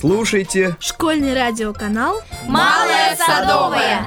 Слушайте школьный радиоканал «Малая Садовая».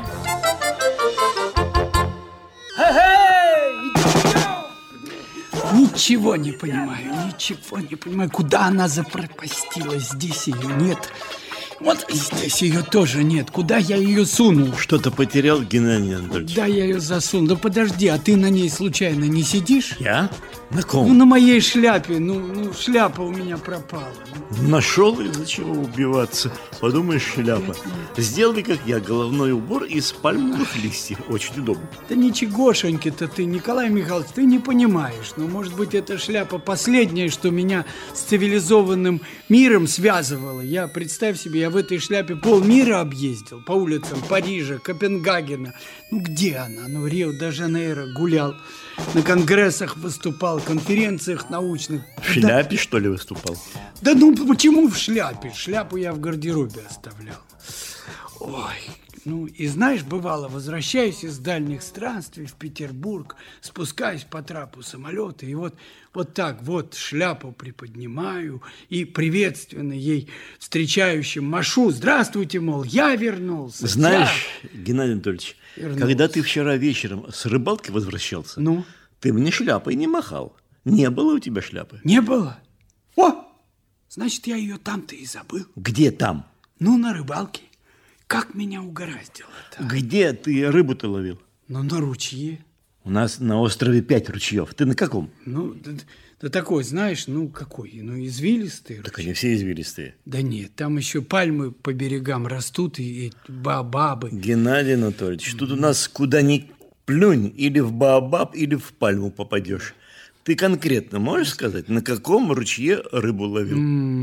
Ничего не понимаю, куда она запропастилась. Здесь ее нет. Вот здесь ее тоже нет. Куда я ее сунул? Что-то потерял, Геннадий Анатольевич? Да, я ее засунул. Да подожди, а ты на ней случайно не сидишь? Я? На ком? Ну, на моей шляпе. Ну, шляпа у меня пропала. Нашел, из-за чего убиваться. Подумаешь, шляпа. Сделай, как я, головной убор из пальмовых листьев. Очень удобно. Да ничегошеньки-то ты, Николай Михайлович, ты не понимаешь. Ну, может быть, эта шляпа последняя, что меня с цивилизованным миром связывала. Я, представь себе, я в этой шляпе полмира объездил. По улицам Парижа, Копенгагена. Ну, где она? Ну, Рио-де-Жанейро гулял. На конгрессах выступал, конференциях научных. В шляпе, что ли, выступал? Да ну почему в шляпе? Шляпу я в гардеробе оставлял. Ой, ну и знаешь, бывало, возвращаюсь из дальних странствий в Петербург, спускаюсь по трапу самолета, и вот так вот шляпу приподнимаю и приветственно ей встречающим машу. Здравствуйте, мол, я вернулся. Знаешь, Геннадий Анатольевич, когда ты вчера вечером с рыбалки возвращался, ты мне шляпой не махал. Не было у тебя шляпы? Не было? О, значит, я ее там-то и забыл. Где там? Ну, на рыбалке. Как меня угораздило-то. Где ты рыбу-то ловил? Ну, на ручье. У нас на острове 5 ручьев. Ты на каком? Ну, да такой, знаешь, какой? Ну, извилистый. Так они все извилистые. Да нет, там еще пальмы по берегам растут и баобабы. Геннадий Анатольевич, тут у нас куда ни плюнь, или в баобаб, или в пальму попадешь. Ты конкретно можешь сказать, на каком ручье рыбу ловил?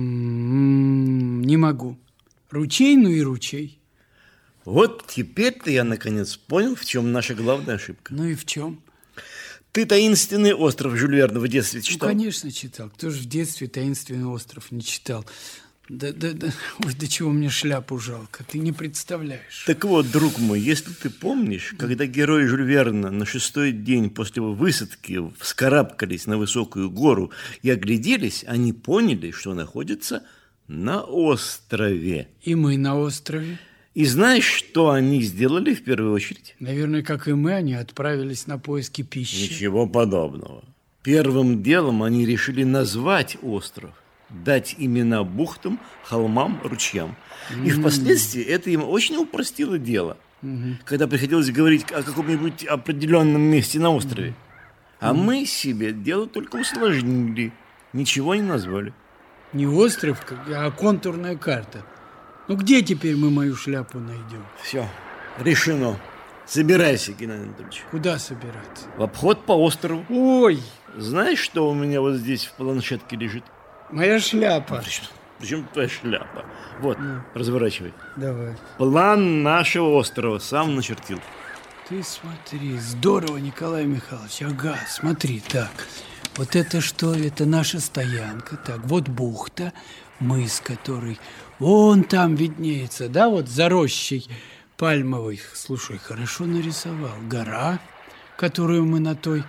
Не могу. Ручей, ну и ручей. Вот теперь-то я наконец понял, в чем наша главная ошибка. Ну и в чем? Ты «Таинственный остров» Жюль Верна в детстве читал? Ну, конечно, читал. Кто же в детстве «Таинственный остров» не читал? Да. Ой, до чего мне шляпу жалко, ты не представляешь. Так вот, друг мой, если ты помнишь, когда герои Жюль Верна на 6-й день после высадки вскарабкались на высокую гору и огляделись, они поняли, что находятся на острове. И мы на острове. И знаешь, что они сделали в первую очередь? Наверное, как и мы, они отправились на поиски пищи. Ничего подобного. Первым делом они решили назвать остров, дать имена бухтам, холмам, ручьям. И впоследствии это им очень упростило дело, когда приходилось говорить о каком-нибудь определенном месте на острове. А мы себе дело только усложнили, ничего не назвали. Не остров, а контурная карта. Ну, где теперь мы мою шляпу найдем? Все, решено. Собирайся, Геннадий Анатольевич. Куда собираться? В обход по острову. Ой! Знаешь, что у меня вот здесь в планшетке лежит? Моя шляпа. Причем твоя шляпа? Вот, разворачивай. Давай. План нашего острова сам начертил. Ты смотри, здорово, Николай Михайлович. Ага, смотри, так. Вот это что? Это наша стоянка. Так, вот бухта, мыс, который вон там виднеется, да, вот за рощей пальмовой. Слушай, хорошо нарисовал. Гора, которую мы на той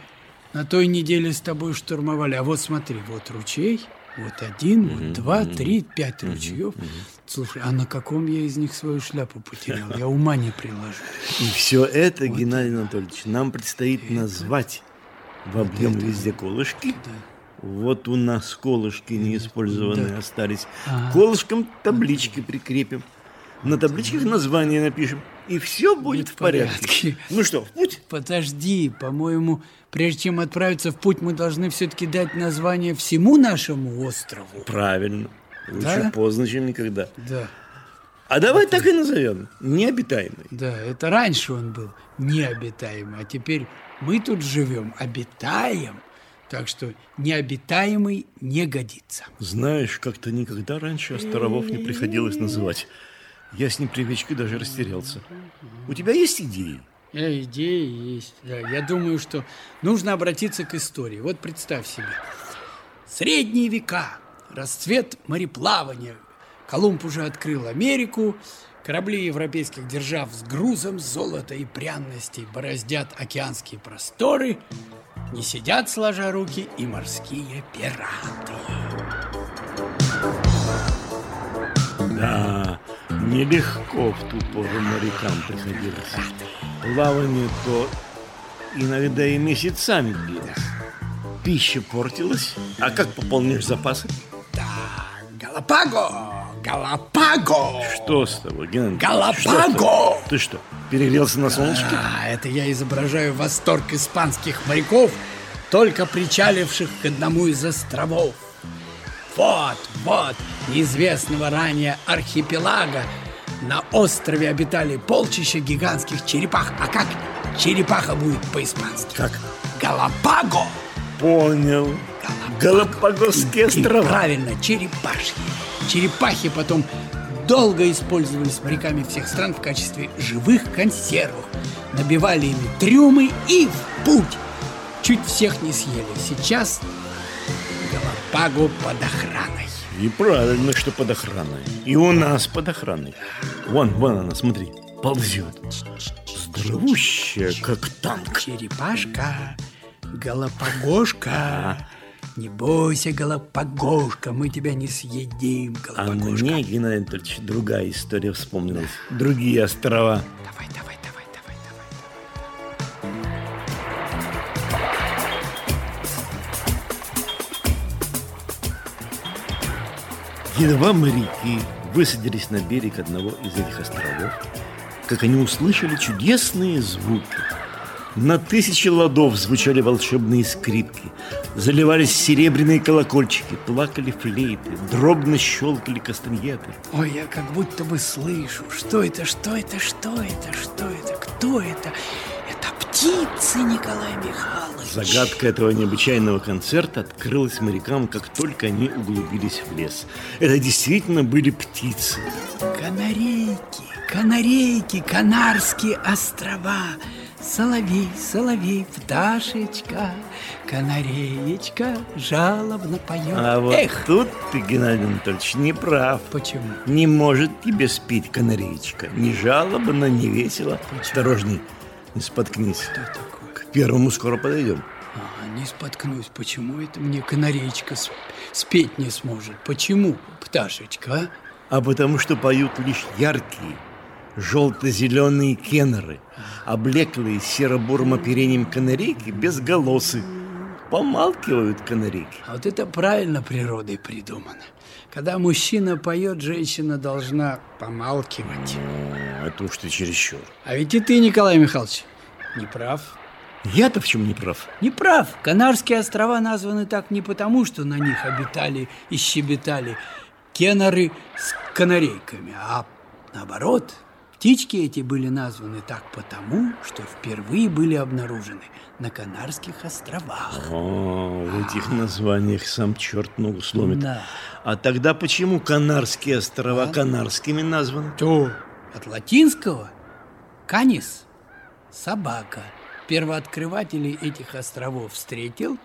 неделе с тобой штурмовали. А вот смотри, вот ручей, вот один, вот два, три, 5 ручьев. Слушай, а на каком я из них свою шляпу потерял? Я ума не приложу. И все это, вот, Геннадий Анатольевич, нам предстоит назвать. В объем везде колышки. Да. Вот у нас колышки неиспользованные остались. Колышкам таблички прикрепим. На табличках название напишем. И все будет в порядке. Ну что, в путь? Подожди, по-моему, прежде чем отправиться в путь, мы должны все-таки дать название всему нашему острову. Правильно. Лучше поздно, чем никогда. Да. А давай так и назовем. Необитаемый. Да, это раньше он был необитаемый, а теперь мы тут живем, обитаем. Так что необитаемый не годится. Знаешь, как-то никогда раньше островов не приходилось называть. Я с непривычки даже растерялся. У тебя есть идеи? Идеи есть, да. Я думаю, что нужно обратиться к истории. Вот представь себе. Средние века, расцвет мореплавания. Колумб уже открыл Америку. Корабли европейских держав с грузом золота и пряностей бороздят океанские просторы. Не сидят сложа руки и морские пираты. Да, нелегко в ту пору морякам приходилось. Плавание то иногда и месяцами длилось. Пища портилась. А как пополнишь запасы? Да, Галапаго! Что с тобой, Геннадий? Галапаго! Ты что, перегрелся на солнышке? Это я изображаю восторг испанских моряков, только причаливших к одному из островов. Вот, неизвестного ранее архипелага. На острове обитали полчища гигантских черепах. А как черепаха будет по-испански? Как? Галапаго! Понял. Галапагосские острова. Правильно, черепашьи. Черепахи потом долго использовались моряками всех стран в качестве живых консервов. Набивали ими трюмы и в путь. Чуть всех не съели. Сейчас Галапаго под охраной. И правильно, что под охраной. И у нас под охраной. Вон она, смотри, ползет. Здоровущая, как танк. Черепашка, Галапагошка. Не бойся, Галапагошка, мы тебя не съедим, А Галапагошка. мне, Геннадий Анатольевич, другая история вспомнилась. Другие острова. Давай. Едва моряки высадились на берег одного из этих островов, как они услышали чудесные звуки. На тысячи ладов звучали волшебные скрипки, заливались серебряные колокольчики, плакали флейты, дробно щелкали кастаньеты. Ой, я как будто бы слышу. Что это? Кто это? Это птицы, Николай Михайлович. Загадка этого необычайного концерта открылась морякам, как только они углубились в лес. Это действительно были птицы. Канарейки, Канарские острова. Соловей, пташечка, канареечка жалобно поет. А вот тут ты, Геннадий Анатольевич, не прав. Почему? Не может тебе спеть канареечка. Ни жалобно, ни весело. Осторожней, не споткнись. Что такое? К первому скоро подойдем. Не споткнусь. Почему это мне канареечка спеть не сможет? Почему, пташечка, А потому что поют лишь яркие, желто-зеленые кеннеры, облеклые серо-бурым оперением канарейки безголосы. Помалкивают канарейки. А вот это правильно природой придумано. Когда мужчина поет, женщина должна помалкивать. Это уж ты чересчур. А ведь и ты, Николай Михайлович, не прав. Я-то в чем не прав? Не прав. Канарские острова названы так не потому, что на них обитали и щебетали кеннеры с канарейками, а наоборот. Птички эти были названы так потому, что впервые были обнаружены на Канарских островах. В этих названиях сам черт ногу сломит. Да. А тогда почему Канарские острова Канарскими названы? То от латинского «канис» – собака. Первооткрывателей этих островов встретил.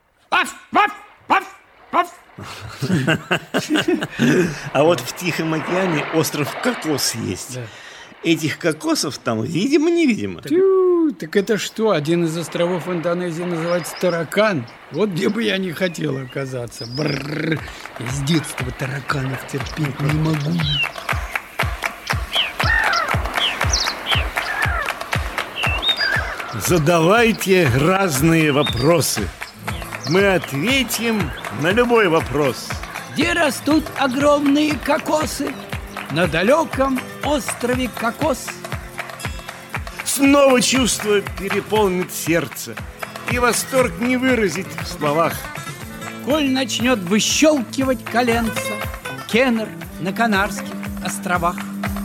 А вот в Тихом океане остров Кокос есть. Да. Этих кокосов там видимо-невидимо. Так это что, один из островов Индонезии называется Таракан? Вот где бы я не хотел оказаться. Бррр. Я с детства тараканов терпеть не могу. Задавайте разные вопросы. Мы ответим на любой вопрос. Где растут огромные кокосы? На далеком острове Кокос. Снова чувство переполнит сердце, и восторг не выразить в словах. Коль начнет выщелкивать коленца кеннер на Канарских островах.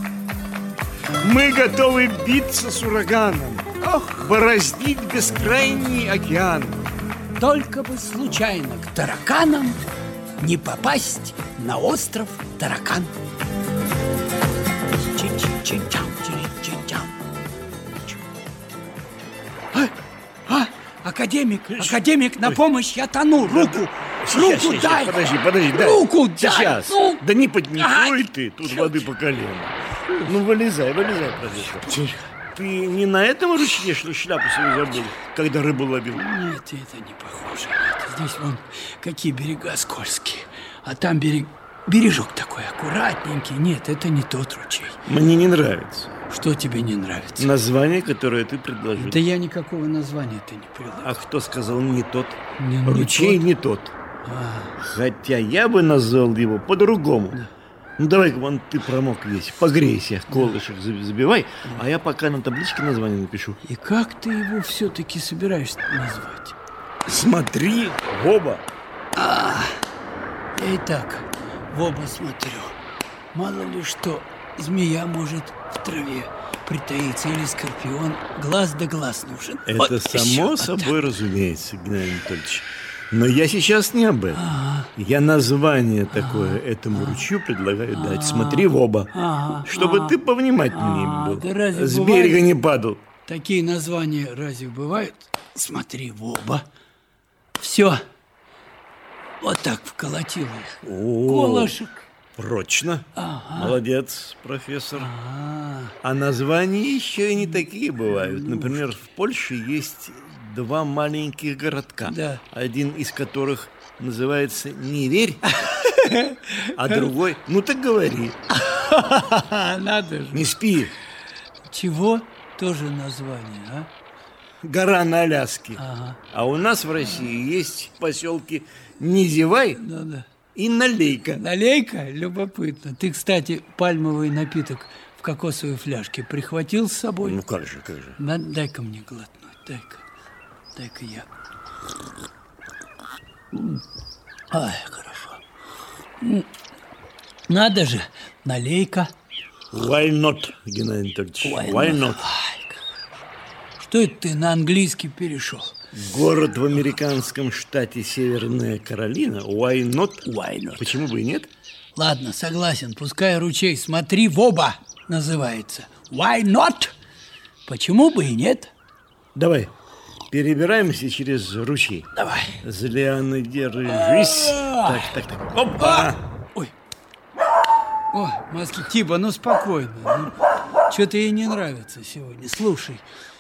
Мы готовы биться с ураганом, бороздить бескрайний океан. Только бы случайно к тараканам не попасть на остров Таракан. Академик, на помощь, я тону. Руку дай. Подожди, дай. Руку дай. Сейчас. Ну. Да не подникуй ты, тут воды по колено. Ну, вылезай, профессор. Ты не на этом ручье шляпу свою забыл, когда рыбу ловил? Нет, это не похоже. Здесь вон какие берега скользкие. А там берег... бережок такой аккуратненький. Нет, это не тот ручей. Мне не нравится Что тебе не нравится? название, которое ты предложил. Да я никакого названия-то не прилагаю. А кто сказал не тот? Не Ручей тот? не тот. А, Хотя я бы назвал его по-другому. Ну давай-ка, вон ты промок весь, погрейся, колышек забивай, а я пока на табличке название напишу. и как ты его все-таки собираешься назвать? Смотри в оба. Я и так в оба смотрю. Мало ли что, змея может в траве притаиться, или скорпион. Глаз да глаз нужен. Это Вот само еще вот собой разумеется, Геннадий Анатольевич. Но я сейчас не об этом. Я название такое этому ручью предлагаю дать. Смотри в оба, чтобы ты повнимательнее был. да разве С бывает? берега не падал. Такие названия разве бывают? Смотри в оба. Все. Вот так вколотил их. Колышек. Прочно. Молодец, профессор. А названия еще и не такие бывают. Например, в Польше есть 2 маленьких городка, Да. один из которых называется «Не верь», а другой «Ну так говори, Надо же. не спи». Чего? Тоже название, а? Гора на Аляске. Ага. А у нас в России есть поселки «Не зевай» Да-да. и «Налейка». Налейка? Любопытно. Ты, кстати, пальмовый напиток в кокосовой фляжке прихватил с собой? Ну как же, как же. Дай-ка мне глотнуть, дай-ка я. Ай, хорошо. Надо же, налейка. Why not, Геннадий Анатольевич? Why not? Что это ты на английский перешел? Город в американском штате Северная Каролина. Why not? Why not? Почему бы и нет? Ладно, согласен, пускай ручей «Смотри в оба» называется. Why not? Почему бы и нет? Давай, перебираемся через ручей. Давай. За лианы держись. Так. Опа! Ой. Ой, Тиба, ну спокойно. Что-то ей не нравится сегодня. Слушай,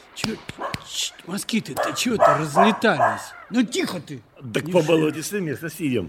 москиты-то что-то разлетались. Ну тихо ты. Так по болотистой местности идем.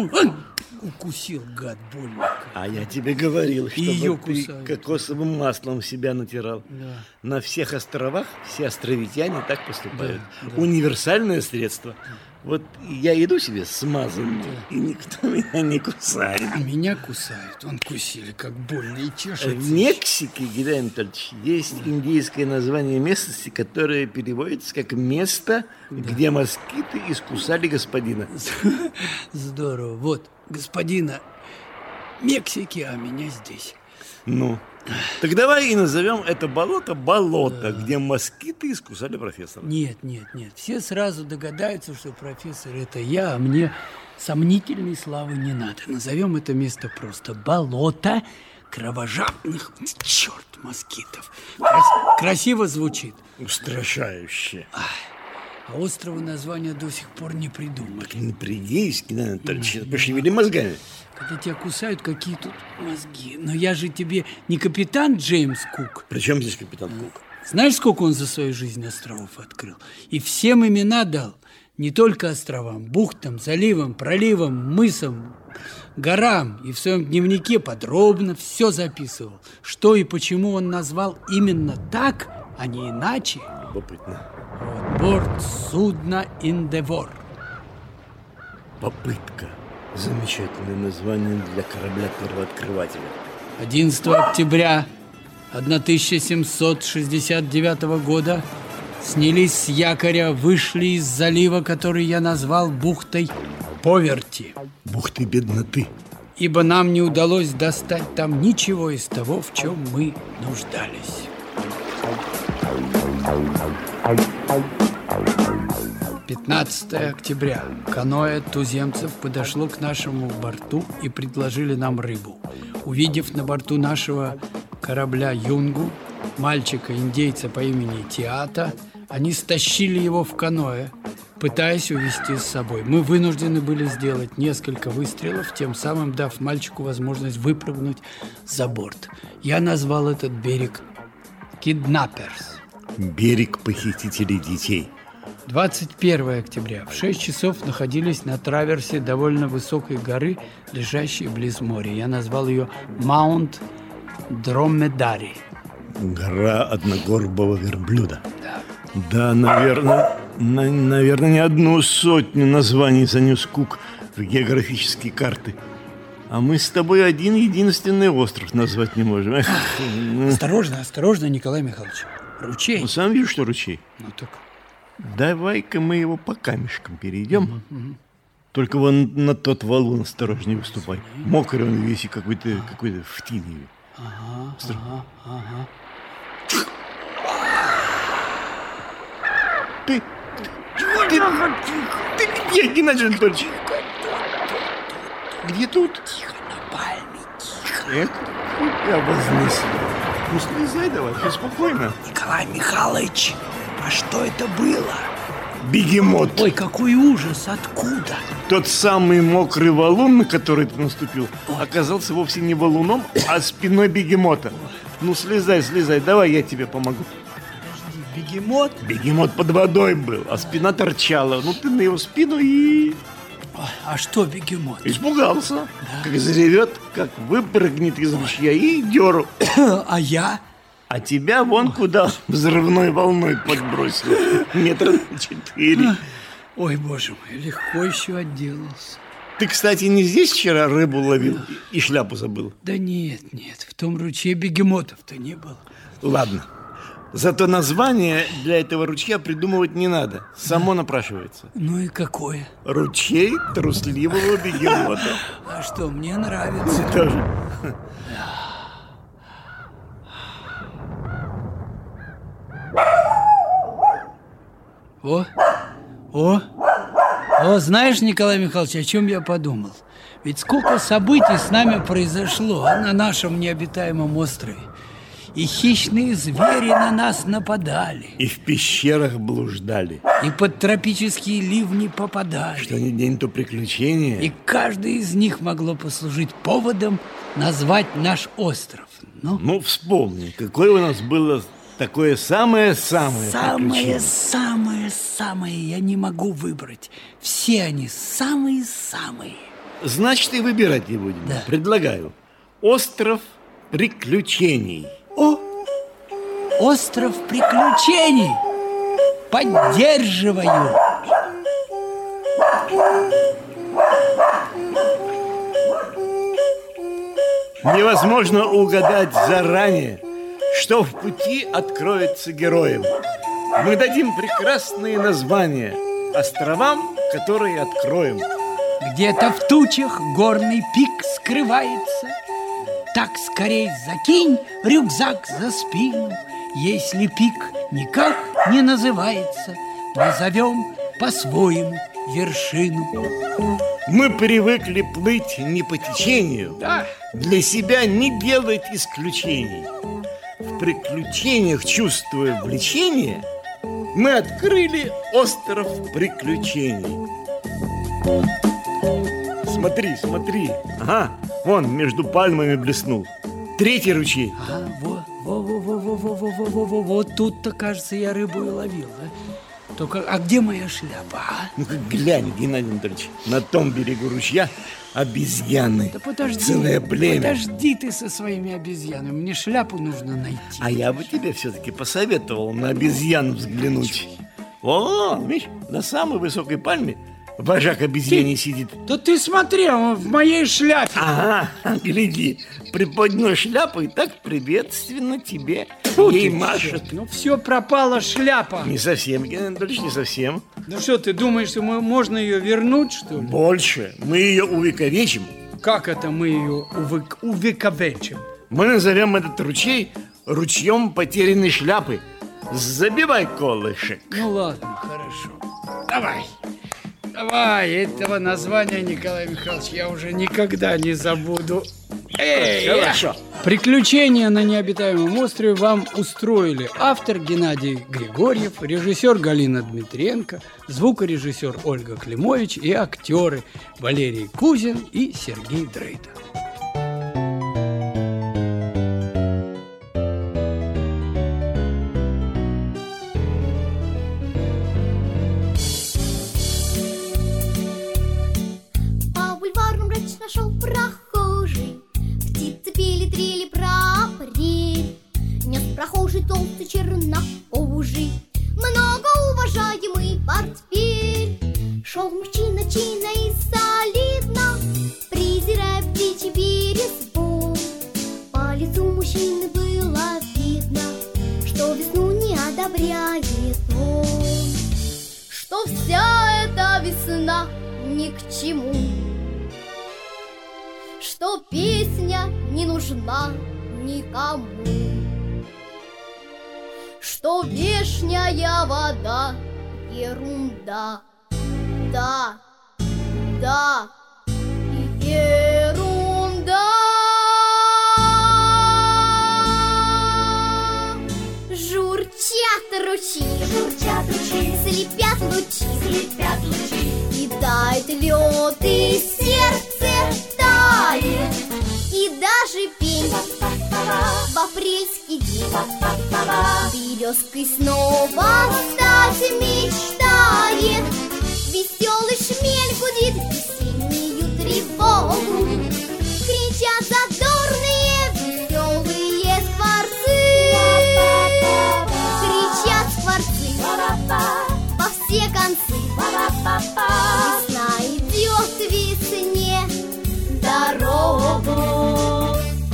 Укусил, гад, больно. А я тебе говорил, Её чтобы ты кусают. кокосовым маслом себя натирал. Да. На всех островах все островитяне так поступают. Да. Универсальное средство. Вот я иду себе смазанный, и никто меня не кусает. Меня кусают, он кусили, как больно и чешется. В Мексике, Геннадий Анатольевич, есть индейское название местности, которое переводится как «место, где москиты искусали господина». Здорово. Вот, господина Мексики, а меня здесь. Ну, так давай и назовем это болото, где москиты искусали профессора. Нет. Все сразу догадаются, что профессор это я, а мне сомнительной славы не надо. Назовем это место просто болото кровожадных, черт, москитов. Красиво звучит. Устрашающе. А острова названия до сих пор не придумали. Напрягись, Геннадий Анатольевич, пошевели мозгами. Когда тебя кусают, какие тут мозги. Но я же тебе не капитан Джеймс Кук. При чем здесь капитан Кук? Знаешь, сколько он за свою жизнь островов открыл? И всем имена дал. Не только островам, бухтам, заливам, проливам, мысам, горам. И в своем дневнике подробно все записывал. Что и почему он назвал именно так, а не иначе. Любопытно. Вот, борт судна Endeavour. Попытка. Замечательное название для корабля-первооткрывателя. 11 октября 1769 года снялись с якоря, вышли из залива, который я назвал бухтой Поверти. Бухты бедноты. Ибо нам не удалось достать там ничего из того, в чем мы нуждались. 15 октября. Каноэ туземцев подошло к нашему борту и предложили нам рыбу. Увидев на борту нашего корабля юнгу, мальчика-индейца по имени Тиата, они стащили его в каноэ, пытаясь увезти с собой. Мы вынуждены были сделать несколько выстрелов, тем самым дав мальчику возможность выпрыгнуть за борт. Я назвал этот берег Киднаперс. Берег похитителей детей. 21 октября. В 6 часов находились на траверсе довольно высокой горы, лежащей близ моря. Я назвал ее Маунт Дромедари. Гора одногорбого верблюда. Да, наверное, не одну сотню названий занес Кук в географические карты. А мы с тобой один единственный остров назвать не можем. Эх. Осторожно, Николай Михайлович. Ручей. Ну, сам видишь, что ручей. Ну так. Давай-ка мы его по камешкам перейдем. Только вон на тот валун осторожнее выступай. Мокрый он весь и какой-то в тине. Ага. Ты где, Геннадий Анатольевич? Где тут? Тихо, на пальме, тихо. Эх, я вознесу. Ну, слезай давай, все спокойно. Николай Михайлович, а что это было? Бегемот. Ой, какой ужас, откуда? Тот самый мокрый валун, на который ты наступил, оказался вовсе не валуном, а спиной бегемота. Ну, слезай, давай я тебе помогу. Подожди, бегемот? Бегемот под водой был, а спина торчала. Ну, ты на его спину и... А что бегемот? Испугался. Да. Как заревет, как выпрыгнет из ручья и дёру. А я? А тебя вон куда взрывной волной подбросил. 4 метра. Ой, боже мой, легко еще отделался. Ты, кстати, не здесь вчера рыбу ловил и шляпу забыл? Да нет, в том ручье бегемотов-то не было. Ладно. Зато название для этого ручья придумывать не надо. Само напрашивается. Ну и какое? Ручей трусливого бегемота. А что, мне нравится. Тоже. О, знаешь, Николай Михайлович, о чем я подумал? Ведь сколько событий с нами произошло на нашем необитаемом острове. И хищные звери на нас нападали. И в пещерах блуждали. И под тропические ливни попадали. Что ни день, то приключения. И каждый из них могло послужить поводом назвать наш остров. Ну, вспомни, какое у нас было такое самое-самое приключение. Самое-самое я не могу выбрать. Все они самые-самые. Значит, и выбирать не будем. Да. Предлагаю. Остров приключений. О, остров приключений. Поддерживаю. Невозможно угадать заранее, что в пути откроется героям. Мы дадим прекрасные названия островам, которые откроем. Где-то в тучах горный пик скрывается. Так скорей закинь рюкзак за спину. Если пик никак не называется, назовем по-своему вершину. Мы привыкли плыть не по течению. Да. Для себя не делать исключений. В приключениях, чувствуя влечение, мы открыли остров приключений. Смотри. Ага, вон между пальмами блеснул. 3-й ручей. Вот тут-то, кажется, я рыбу и ловил, да? Только, а где моя шляпа, а? Ну-ка глянь, Геннадий Анатольевич, на том берегу ручья обезьяны. Да подожди, целое племя. Подожди ты со своими обезьянами, мне шляпу нужно найти. А я бы тебе все-таки посоветовал на обезьян взглянуть. О, видишь, на самой высокой пальме вожак обезьяний сидит. Да ты смотри, он в моей шляпе. Ага, гляди, приподнял шляпу и так приветственно тебе ей машет. Ну все, пропала шляпа. Не совсем, Геннадий Анатольевич, не совсем. Ну что, ты думаешь, что можно ее вернуть, что ли? Больше, мы ее увековечим. Как это мы ее увековечим? Мы назовем этот ручей ручьем потерянной шляпы. Забивай колышек. Ну ладно, хорошо. Давай, этого названия, Николай Михайлович, я уже никогда не забуду. Хорошо. Приключения на необитаемом острове вам устроили автор Геннадий Григорьев, режиссер Галина Дмитренко, звукорежиссер Ольга Климович и актеры Валерий Кузин и Сергей Дрейдер. прохожий, птицы пели, трели про апрель. Нес прохожий толстый чернокожий, многоуважаемый портфель. Шел мужчина чинно и солидно, презирая птичий перезвон. По лицу мужчины было видно, что весну не одобряет он, что вся эта весна ни к чему, что песня не нужна никому, что вешняя вода ерунда. Да, да, ерунда. Журчат ручьи, слепят лучи, и тает лед, и сердце тает, и даже пень в апрельский день березкой снова стать мечтает. Веселый шмель гудит весеннюю тревогу, кричат задорные веселые скворцы. Кричат скворцы во все концы. Весна идет весне дорогу.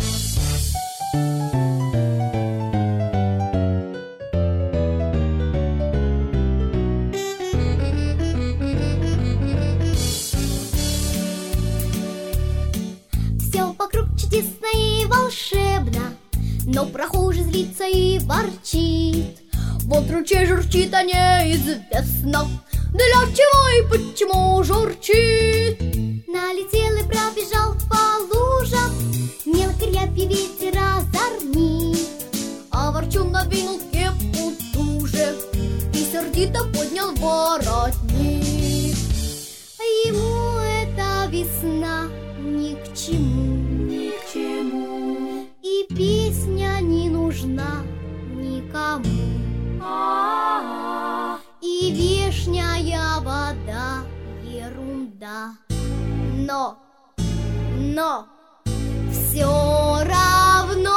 Чудесно и волшебно, но прохожий злится и ворчит. Вот ручей журчит, а неизвестно, для чего и почему журчит. Налетел и пробежал по лужам, мелко рябью ветер озорнит. А ворчун надвинул кепку туже и сердито поднял воротник. Ему эта весна ни к чему, и песня не нужна никому, и вешняя вода ерунда. Но все равно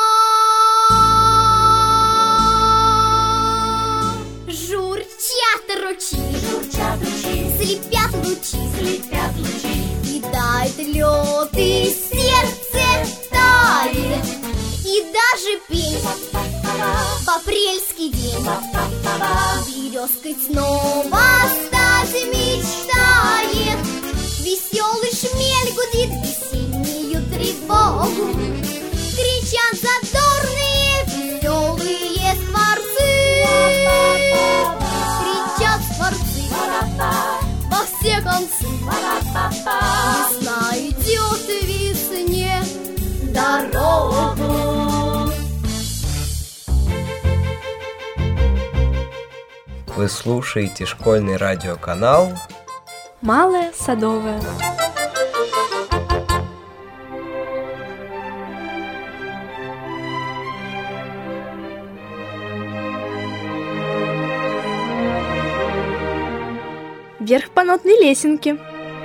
журчат ручьи, слепят лучи, и тает лед, и сердце тает, и даже пень в апрельский день березкой снова стать мечтает. Веселый шмель гудит весеннюю тревогу, кричат задорные веселые скворцы. Кричат скворцы во все концы. Весна идет весне дорогу. Вы слушаете школьный радиоканал Малая Садовая. Вверх по нотной лесенке.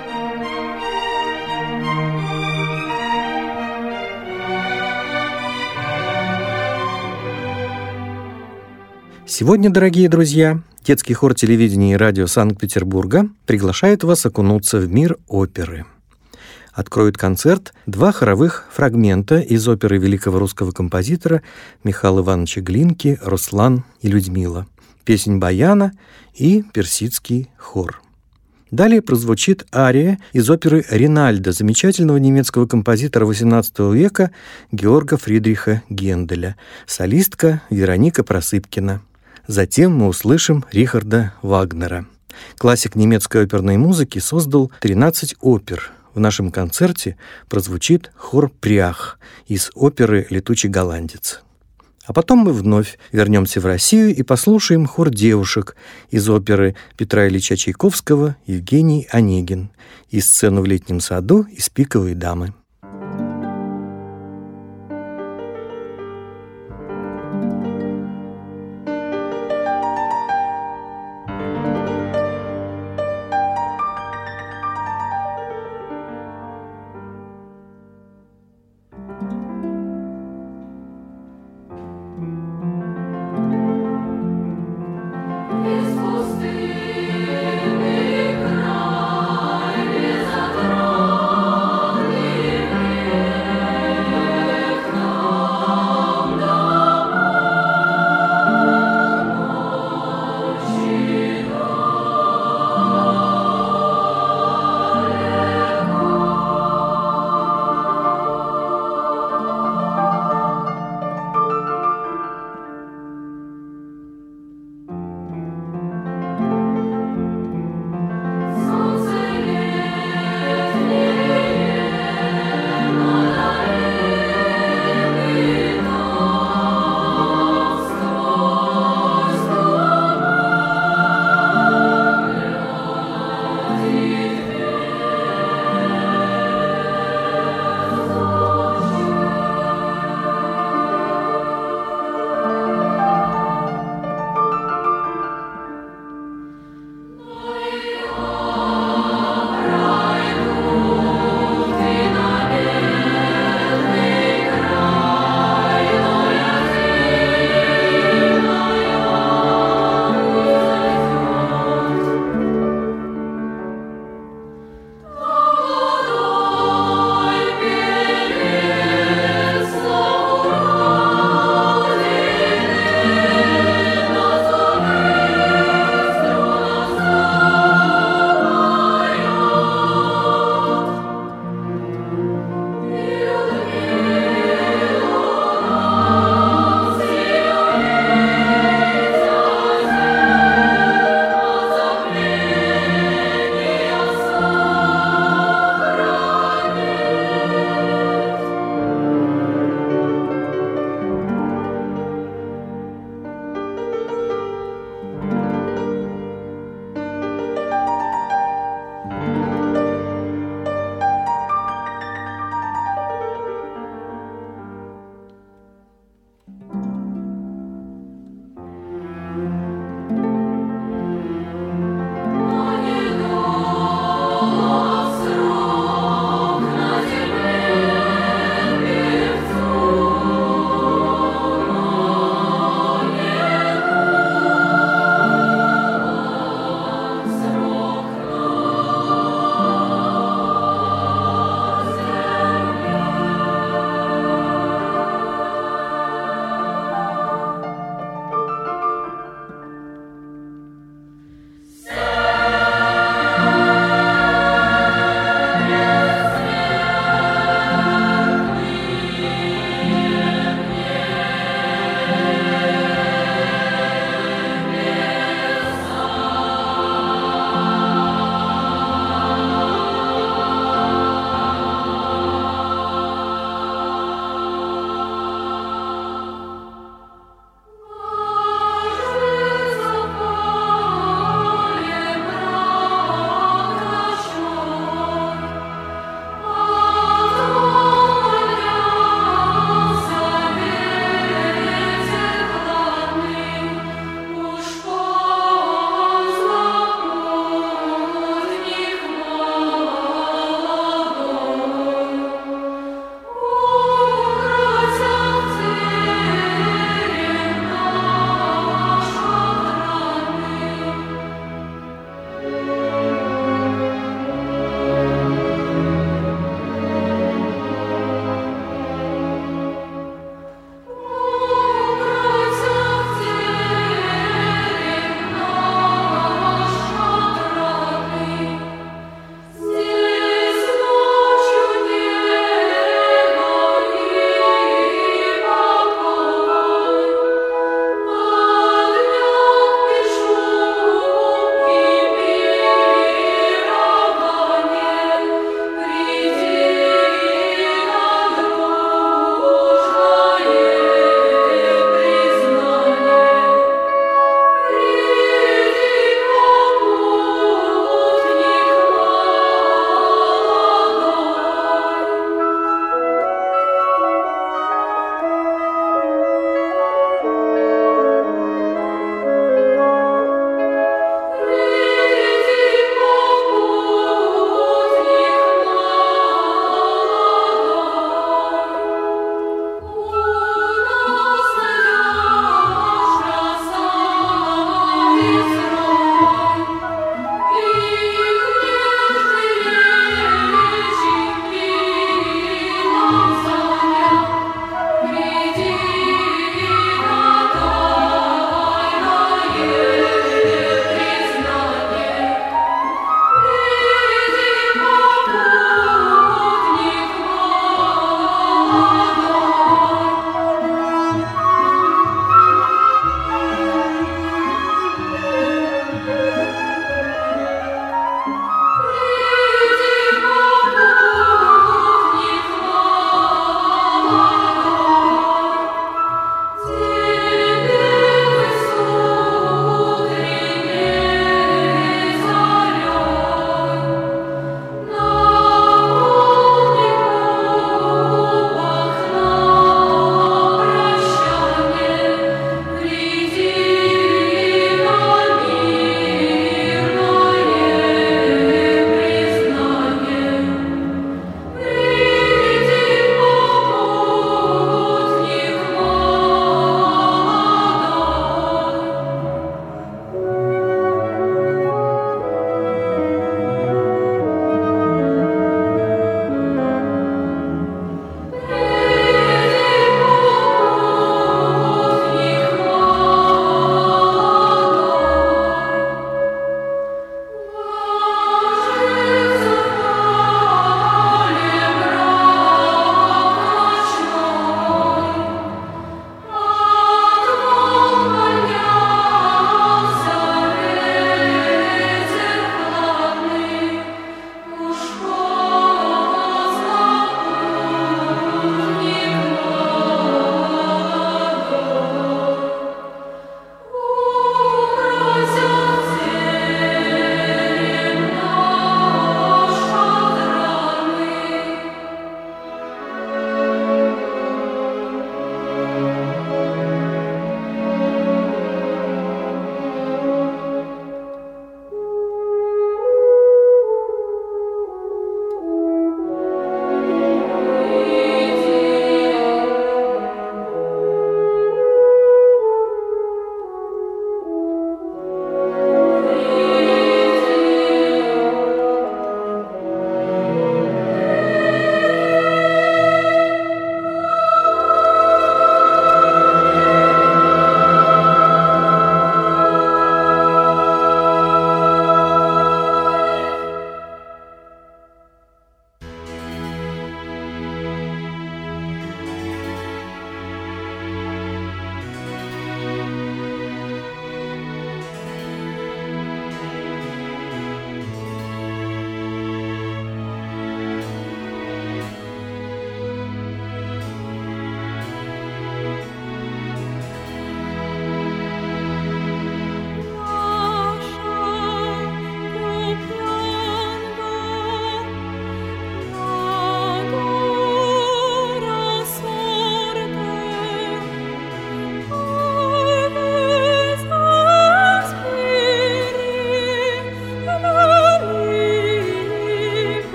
Сегодня, дорогие друзья, детский хор телевидения и радио Санкт-Петербурга приглашает вас окунуться в мир оперы. Откроют концерт два хоровых фрагмента из оперы великого русского композитора Михаила Ивановича Глинки «Руслан и Людмила», песнь баяна и персидский хор. Далее прозвучит ария из оперы «Ринальдо» замечательного немецкого композитора XVIII века Георга Фридриха Генделя, солистка Вероника Просыпкина. Затем мы услышим Рихарда Вагнера. Классик немецкой оперной музыки создал 13 опер. В нашем концерте прозвучит хор «Прях» из оперы «Летучий голландец». А потом мы вновь вернемся в Россию и послушаем хор девушек из оперы Петра Ильича Чайковского «Евгений Онегин» и сцену в летнем саду из «Пиковой дамы».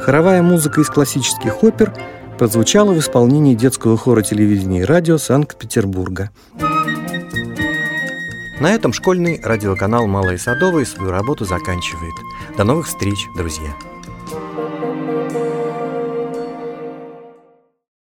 Хоровая музыка из классических опер прозвучала в исполнении детского хора телевидения и радио Санкт-Петербурга. На этом школьный радиоканал «Малое Садовое» свою работу заканчивает. До новых встреч, друзья!